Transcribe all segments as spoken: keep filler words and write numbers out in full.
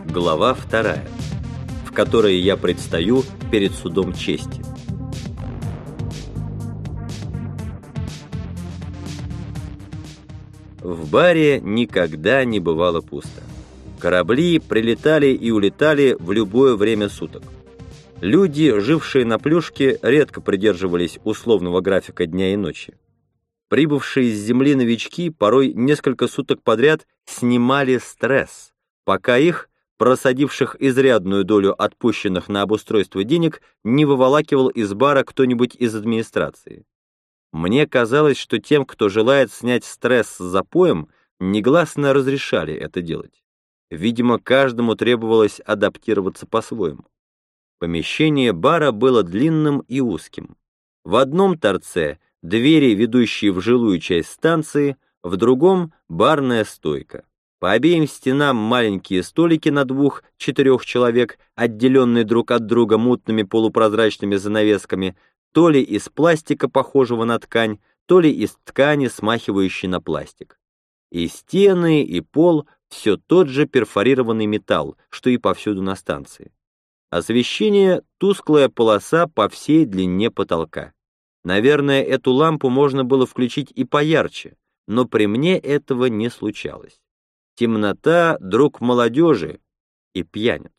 Глава вторая, в которой я предстаю перед судом чести. В баре никогда не бывало пусто. Корабли прилетали и улетали в любое время суток. Люди, жившие на Плюшке, редко придерживались условного графика дня и ночи. Прибывшие с земли новички порой несколько суток подряд снимали стресс, пока их, просадивших изрядную долю отпущенных на обустройство денег, не выволакивал из бара кто-нибудь из администрации. Мне казалось, что тем, кто желает снять стресс с запоем, негласно разрешали это делать. Видимо, каждому требовалось адаптироваться по-своему. Помещение бара было длинным и узким. В одном торце двери, ведущие в жилую часть станции, в другом — барная стойка. По обеим стенам маленькие столики на двух-четырех человек, отделенные друг от друга мутными полупрозрачными занавесками, то ли из пластика, похожего на ткань, то ли из ткани, смахивающей на пластик. И стены, и пол — все тот же перфорированный металл, что и повсюду на станции. Освещение — тусклая полоса по всей длине потолка. Наверное, эту лампу можно было включить и поярче, но при мне этого не случалось. Темнота — друг молодежи и пьяниц.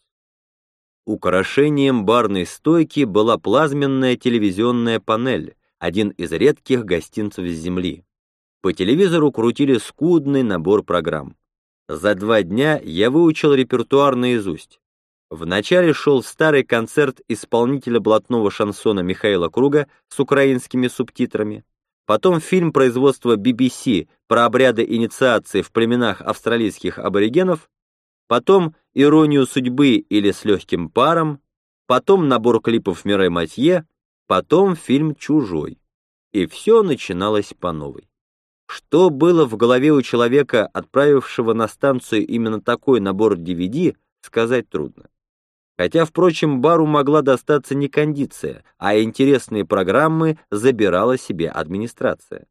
Украшением барной стойки была плазменная телевизионная панель, один из редких гостинцев с земли. По телевизору крутили скудный набор программ. За два дня я выучил репертуар наизусть. Вначале шел старый концерт исполнителя блатного шансона Михаила Круга с украинскими субтитрами, потом фильм производства би би си про обряды инициации в племенах австралийских аборигенов, потом «Иронию судьбы» или «С легким паром», потом набор клипов Мирей Матье, потом фильм «Чужой». И все начиналось по новой. Что было в голове у человека, отправившего на станцию именно такой набор ди ви ди, сказать трудно. Хотя, впрочем, бару могла достаться не кондиция, а интересные программы забирала себе администрация.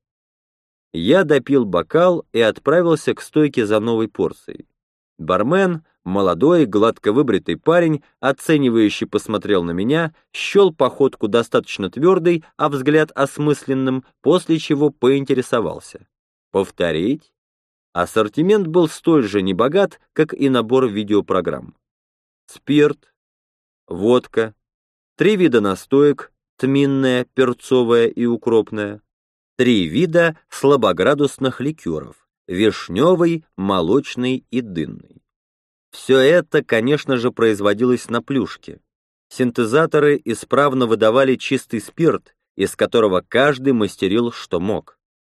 Я допил бокал и отправился к стойке за новой порцией. Бармен, молодой, гладко выбритый парень, оценивающий посмотрел на меня, счел походку достаточно твердой, а взгляд осмысленным, после чего поинтересовался. Повторить? Ассортимент был столь же небогат, как и набор видеопрограмм. Спирт, водка, три вида настоек, тминная, перцовая и укропная, три вида слабоградусных ликеров, вишневый, молочный и дынный. Все это, конечно же, производилось на Плюшке. Синтезаторы исправно выдавали чистый спирт, из которого каждый мастерил что мог.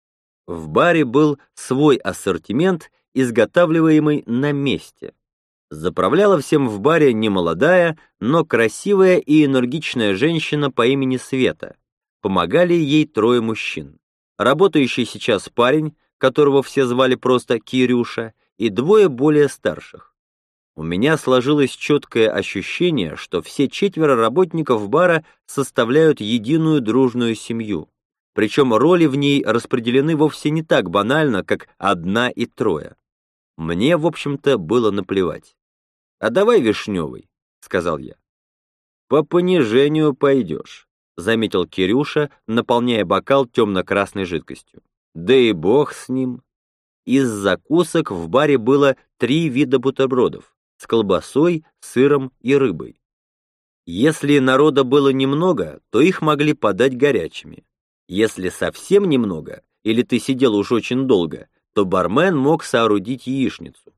В баре был свой ассортимент, изготавливаемый на месте. Заправляла всем в баре немолодая, но красивая и энергичная женщина по имени Света. Помогали ей трое мужчин. Работающий сейчас парень, которого все звали просто Кирюша, и двое более старших. У меня сложилось четкое ощущение, что все четверо работников бара составляют единую дружную семью. Причем роли в ней распределены вовсе не так банально, как одна и трое. Мне, в общем-то, было наплевать. «А давай вишневый», — сказал я. «По понижению пойдешь», — заметил Кирюша, наполняя бокал темно-красной жидкостью. «Да и бог с ним». Из закусок в баре было три вида бутербродов с колбасой, сыром и рыбой. Если народа было немного, то их могли подать горячими. Если совсем немного, или ты сидел уж очень долго, то бармен мог соорудить яичницу.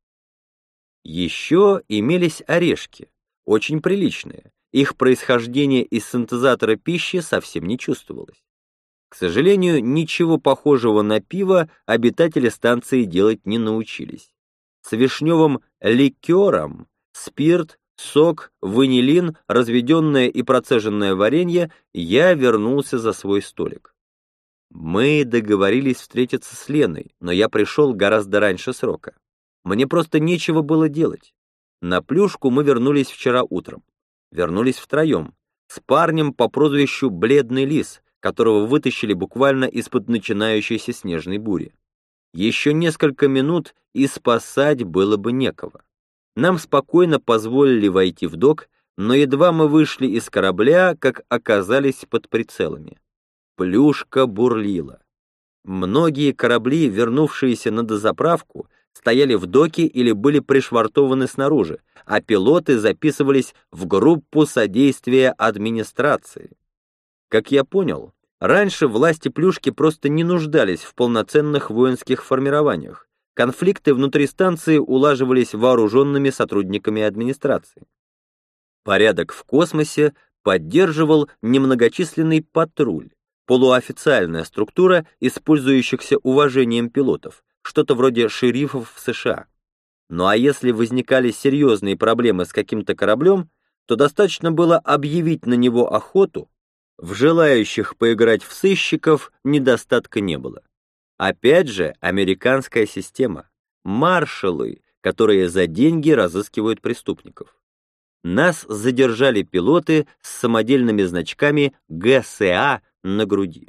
Еще имелись орешки, очень приличные. Их происхождение из синтезатора пищи совсем не чувствовалось. К сожалению, ничего похожего на пиво обитатели станции делать не научились. С вишневым ликером спирт, сок, ванилин, разведенное и процеженное варенье я вернулся за свой столик. Мы договорились встретиться с Леной, но я пришел гораздо раньше срока. Мне просто нечего было делать. На Плюшку мы вернулись вчера утром. Вернулись втроем, с парнем по прозвищу Бледный Лис, которого вытащили буквально из-под начинающейся снежной бури. Еще несколько минут, и спасать было бы некого. Нам спокойно позволили войти в док, но едва мы вышли из корабля, как оказались под прицелами. Плюшка бурлила. Многие корабли, вернувшиеся на дозаправку, стояли в доке или были пришвартованы снаружи, а пилоты записывались в группу содействия администрации. Как я понял, раньше власти Плюшки просто не нуждались в полноценных воинских формированиях. Конфликты внутри станции улаживались вооруженными сотрудниками администрации. Порядок в космосе поддерживал немногочисленный патруль, полуофициальная структура использующихся уважением пилотов, что-то вроде шерифов в США. Ну а если возникали серьезные проблемы с каким-то кораблем, то достаточно было объявить на него охоту, в желающих поиграть в сыщиков недостатка не было. Опять же, американская система, маршалы, которые за деньги разыскивают преступников. Нас задержали пилоты с самодельными значками Г С А на груди.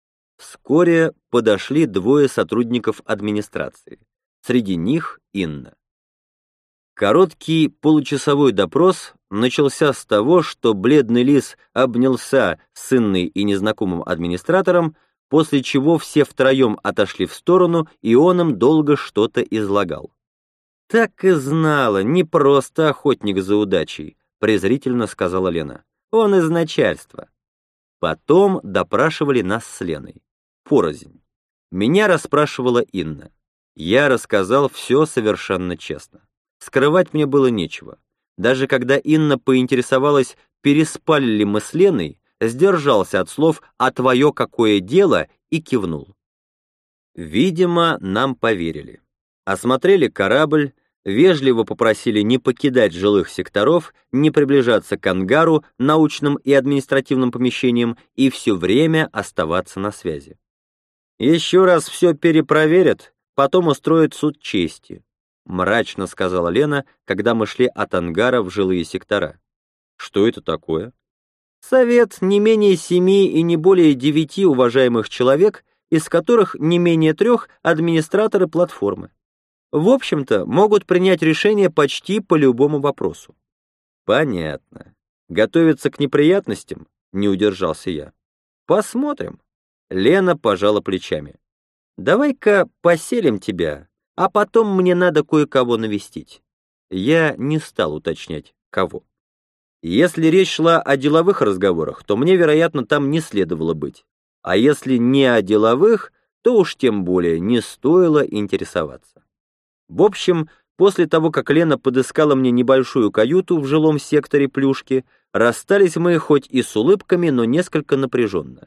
Вскоре подошли двое сотрудников администрации. Среди них Инна. Короткий получасовой допрос начался с того, что бледный лис обнялся с Инной и незнакомым администратором, после чего все втроем отошли в сторону, и он им долго что-то излагал. «Так и знала, не просто охотник за удачей», — презрительно сказала Лена. «Он из начальства». Потом допрашивали нас с Леной. Порознь. Меня расспрашивала Инна. Я рассказал все совершенно честно. Скрывать мне было нечего. Даже когда Инна поинтересовалась, переспали ли мы с Леной, сдержался от слов «а твое какое дело» и кивнул. Видимо, нам поверили. Осмотрели корабль, вежливо попросили не покидать жилых секторов, не приближаться к ангару, научным и административным помещениям и все время оставаться на связи. «Еще раз все перепроверят, потом устроят суд чести», — мрачно сказала Лена, когда мы шли от ангара в жилые сектора. «Что это такое?» «Совет не менее семи и не более девяти уважаемых человек, из которых не менее трех администраторы платформы. В общем-то, могут принять решение почти по любому вопросу». «Понятно. Готовиться к неприятностям?» — не удержался я. «Посмотрим». Лена пожала плечами. «Давай-ка поселим тебя, а потом мне надо кое-кого навестить». Я не стал уточнять, кого. Если речь шла о деловых разговорах, то мне, вероятно, там не следовало быть. А если не о деловых, то уж тем более не стоило интересоваться. В общем, после того, как Лена подыскала мне небольшую каюту в жилом секторе Плюшки, расстались мы хоть и с улыбками, но несколько напряженно.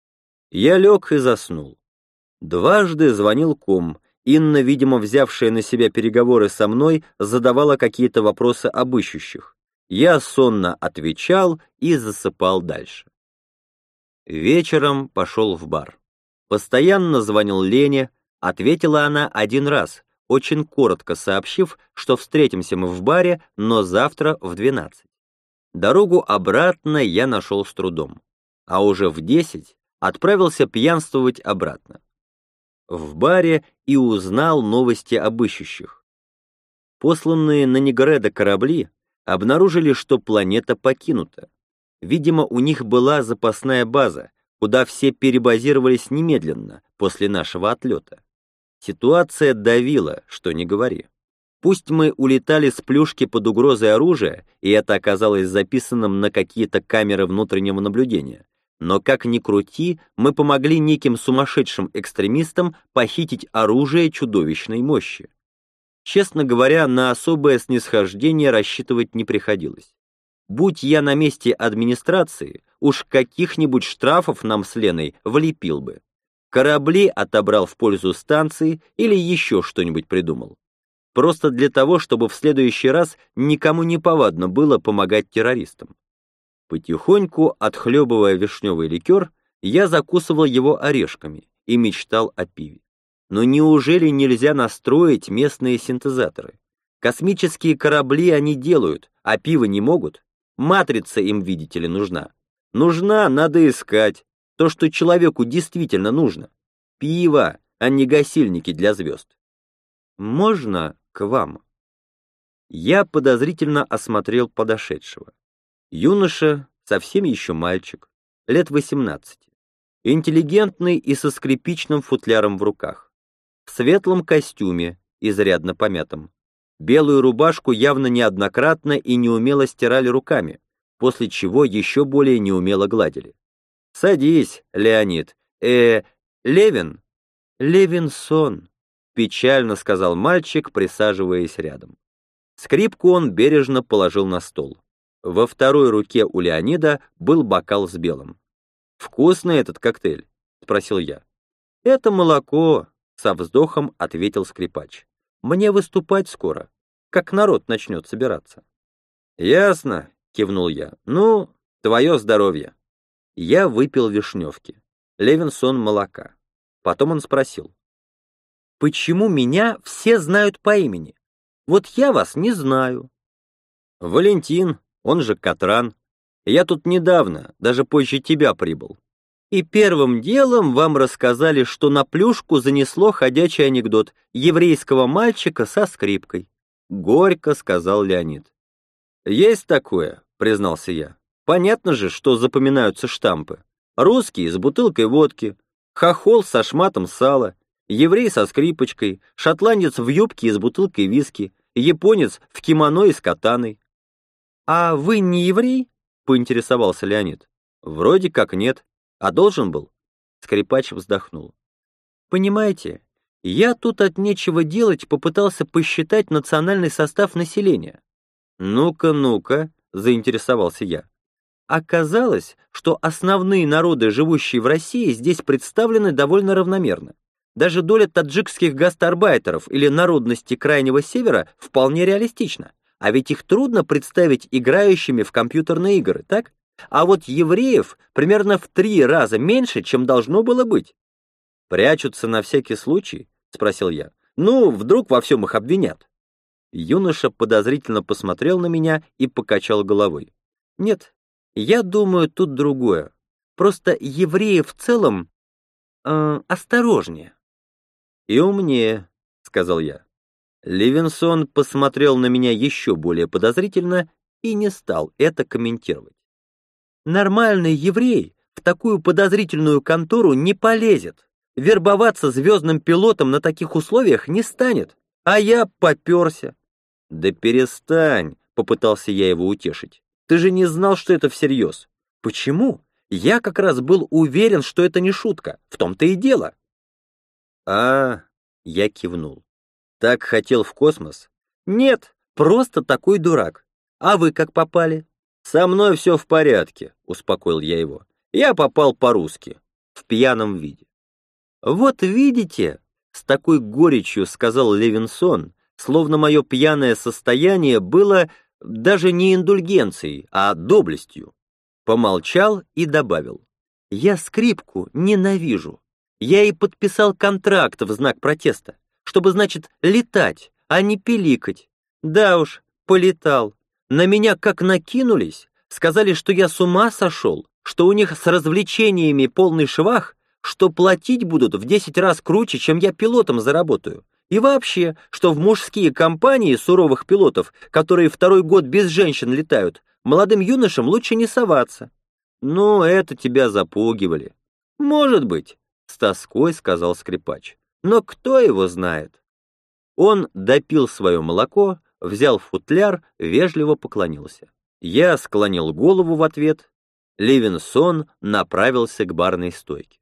Я лег и заснул. Дважды звонил ком. Инна, видимо, взявшая на себя переговоры со мной, задавала какие-то вопросы об ищущих. Я сонно отвечал и засыпал дальше. Вечером пошел в бар. Постоянно звонил Лене, ответила она один раз, очень коротко сообщив, что встретимся мы в баре, но завтра в двенадцать. Дорогу обратно я нашел с трудом, а уже в десять отправился пьянствовать обратно. В баре и узнал новости об ищущих. Посланные на Негреда корабли обнаружили, что планета покинута. Видимо, у них была запасная база, куда все перебазировались немедленно после нашего отлета. Ситуация давила, что ни говори. Пусть мы улетали с Плюшки под угрозой оружия, и это оказалось записанным на какие-то камеры внутреннего наблюдения, но как ни крути, мы помогли неким сумасшедшим экстремистам похитить оружие чудовищной мощи. Честно говоря, на особое снисхождение рассчитывать не приходилось. Будь я на месте администрации, уж каких-нибудь штрафов нам с Леной влепил бы. Корабли отобрал в пользу станции или еще что-нибудь придумал. Просто для того, чтобы в следующий раз никому не повадно было помогать террористам. Потихоньку, отхлебывая вишневый ликер, я закусывал его орешками и мечтал о пиве. Но неужели нельзя настроить местные синтезаторы? Космические корабли они делают, а пиво не могут? Матрица им, видите ли, нужна. Нужна, надо искать. То, что человеку действительно нужно. Пиво, а не гасильники для звезд. Можно к вам? Я подозрительно осмотрел подошедшего. Юноша, совсем еще мальчик, лет восемнадцати, интеллигентный и со скрипичным футляром в руках, в светлом костюме, изрядно помятом. Белую рубашку явно неоднократно и неумело стирали руками, после чего еще более неумело гладили. «Садись, Леонид. Э, Левин?» «Левинсон», — печально сказал мальчик, присаживаясь рядом. Скрипку он бережно положил на стол. Во второй руке у Леонида был бокал с белым. «Вкусный этот коктейль?» — спросил я. «Это молоко», — со вздохом ответил скрипач. «Мне выступать скоро, как народ начнет собираться». «Ясно», — кивнул я. «Ну, твое здоровье». Я выпил вишневки, Левинсон молока. Потом он спросил: «Почему меня все знают по имени? Вот я вас не знаю». «Валентин, он же Катран. Я тут недавно, даже позже тебя прибыл. И первым делом вам рассказали, что на плюшку занесло ходячий анекдот еврейского мальчика со скрипкой», — горько сказал Леонид. «Есть такое», — признался я. «Понятно же, что запоминаются штампы. Русский с бутылкой водки, хохол со шматом сала, еврей со скрипочкой, шотландец в юбке и с бутылкой виски, японец в кимоно и с катаной». «А вы не еврей?» — поинтересовался Леонид. «Вроде как нет. А должен был?» Скрипач вздохнул. «Понимаете, я тут от нечего делать попытался посчитать национальный состав населения». «Ну-ка, ну-ка», — заинтересовался я. Оказалось, что основные народы, живущие в России, здесь представлены довольно равномерно. Даже доля таджикских гастарбайтеров или народности Крайнего Севера вполне реалистична. А ведь их трудно представить играющими в компьютерные игры, так? А вот евреев примерно в три раза меньше, чем должно было быть. «Прячутся на всякий случай?» — спросил я. «Ну, вдруг во всем их обвинят?» Юноша подозрительно посмотрел на меня и покачал головой. «Нет, я думаю, тут другое. Просто евреи в целом э, осторожнее». «И умнее», — сказал я. Левинсон посмотрел на меня еще более подозрительно и не стал это комментировать. «Нормальный еврей в такую подозрительную контору не полезет. Вербоваться звездным пилотом на таких условиях не станет. А я попёрся». «Да перестань», — попытался я его утешить. «Ты же не знал, что это всерьез». «Почему? Я как раз был уверен, что это не шутка. В том-то и дело». «А...» — я кивнул. «Так хотел в космос?» «Нет, просто такой дурак. А вы как попали?» «Со мной все в порядке», — успокоил я его. «Я попал по-русски, в пьяном виде». «Вот видите», — с такой горечью сказал Левинсон, словно мое пьяное состояние было даже не индульгенцией, а доблестью. Помолчал и добавил: «Я скрипку ненавижу. Я и подписал контракт в знак протеста, чтобы, значит, летать, а не пиликать. Да уж, полетал. На меня как накинулись, сказали, что я с ума сошел, что у них с развлечениями полный швах, что платить будут в десять раз круче, чем я пилотом заработаю. И вообще, что в мужские компании суровых пилотов, которые второй год без женщин летают, молодым юношам лучше не соваться». «Ну, это тебя запугивали». «Может быть», — с тоской сказал скрипач. «Но кто его знает?» Он допил свое молоко, взял футляр, вежливо поклонился. Я склонил голову в ответ. Левинсон направился к барной стойке.